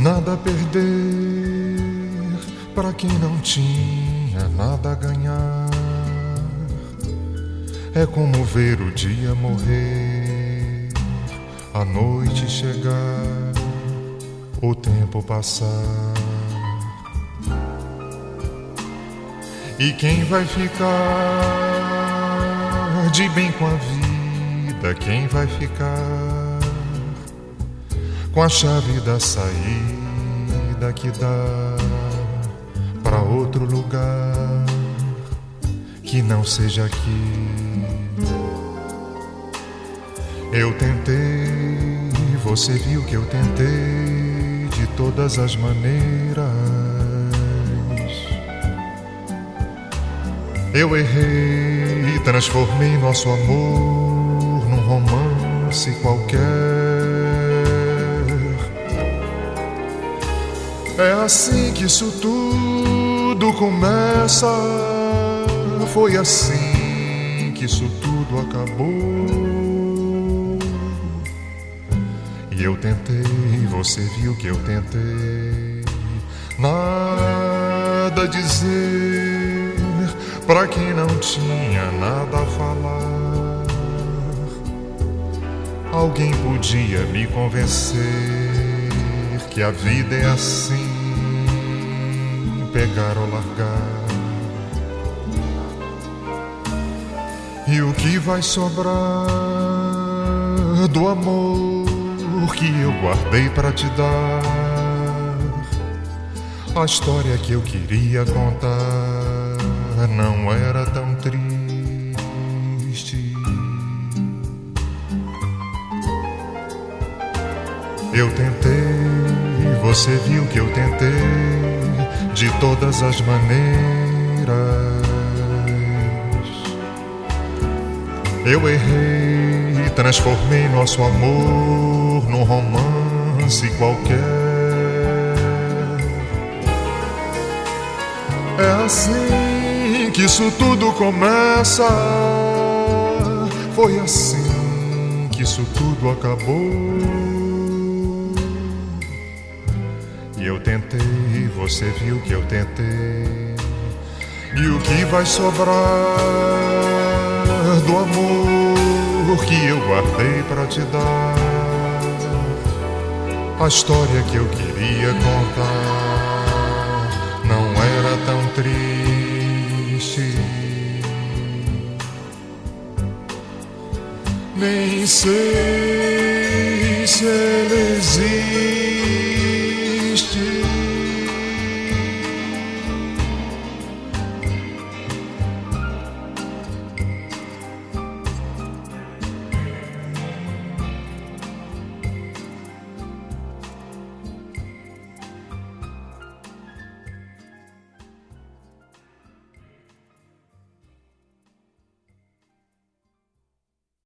Nada a perder para quem não tinha nada a ganhar. É como ver o dia morrer, a noite chegar, o tempo passar. E quem vai ficar de bem com a vida? Quem vai ficar com a chave da saída que dá para outro lugar que não seja aqui? Eu tentei, você viu que eu tentei de todas as maneiras. Eu errei e transformei nosso amor num romance qualquer. É assim que isso tudo começa. Foi assim que isso tudo acabou. E eu tentei, você viu que eu tentei. Nada a dizer pra quem não tinha nada a falar. Alguém podia me convencer que a vida é assim, pegar ou largar. E o que vai sobrar do amor que eu guardei pra te dar? A história que eu queria contar não era tão triste. Eu tentei, você viu que eu tentei de todas as maneiras. Eu errei e transformei nosso amor num romance qualquer. É assim que isso tudo começa. Foi assim que isso tudo acabou. E eu tentei, você viu que eu tentei. E o que vai sobrar do amor que eu guardei pra te dar? A história que eu queria contar não era tão triste. Nem sei se ela existe.